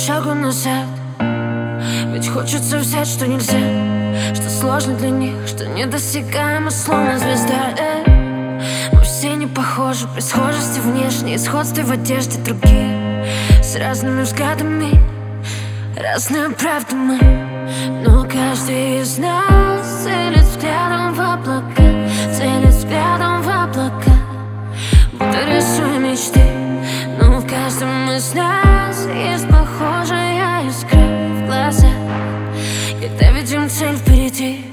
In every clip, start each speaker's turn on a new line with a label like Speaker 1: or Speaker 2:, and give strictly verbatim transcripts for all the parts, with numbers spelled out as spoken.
Speaker 1: шагу назад. Ведь хочется взять, что нельзя, что сложно для них, что недосягаемо, словно звезда. Эй, мы все не похожи, при схожести внешней, сходстве в одежде другие, с разными взглядами, разные правды мы. Но каждый из нас целит взглядом в облака, целит взглядом в облака, будто рисуя мечты. Но в каждом из нас есть похожая искра в глазах, когда видим цель впереди.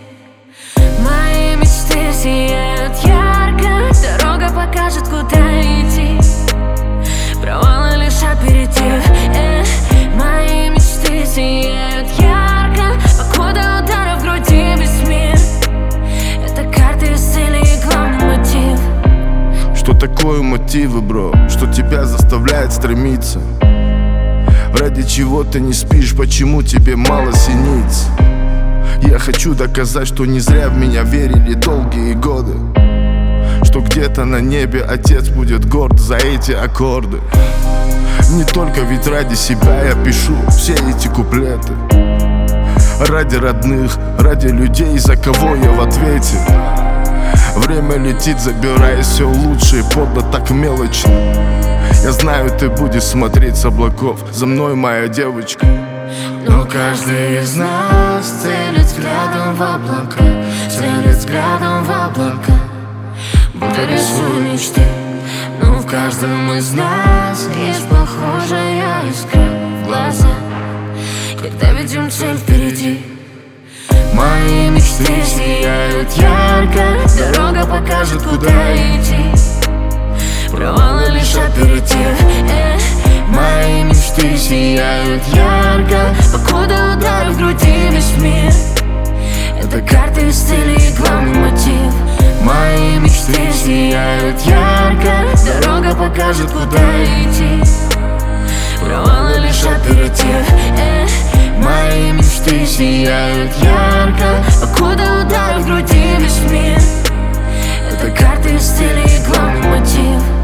Speaker 1: Мои мечты сияют ярко, дорога покажет, куда идти, провалы лишь аперитив. Э, мои мечты сияют ярко, покуда ударов в груди весь мир. Это карты из цели и главный мотив.
Speaker 2: Что такое мотивы, бро? Что тебя заставляет стремиться? Ради чего ты не спишь? Почему тебе мало синиц? Я хочу доказать, что не зря в меня верили долгие годы, что где-то на небе отец будет горд за эти аккорды. Не только ведь ради себя я пишу все эти куплеты, ради родных, ради людей, за кого я в ответе. Время летит, забирая все лучшее, подло так мелочно. Я знаю, ты будешь смотреть с облаков за мной, моя девочка.
Speaker 1: Но каждый из нас целит взглядом в облака, целит взглядом в облака, будто рисуя мечты. Но в каждом из нас есть похожая искра в глазах, когда видим цель впереди. Мои мечты сияют ярко, дорога покажет, куда идти, провалы лишь аперитив. Э, мои мечты сияют ярко, покуда ударов в груди весь мир. Это карты из цели и главный мотив. Мои мечты сияют ярко, дорога покажет, куда идти, провалы лишь аперитив. Э, мои мечты сияют ярко, покуда ударов в груди весь мир. Это карты из цели и главный мотив.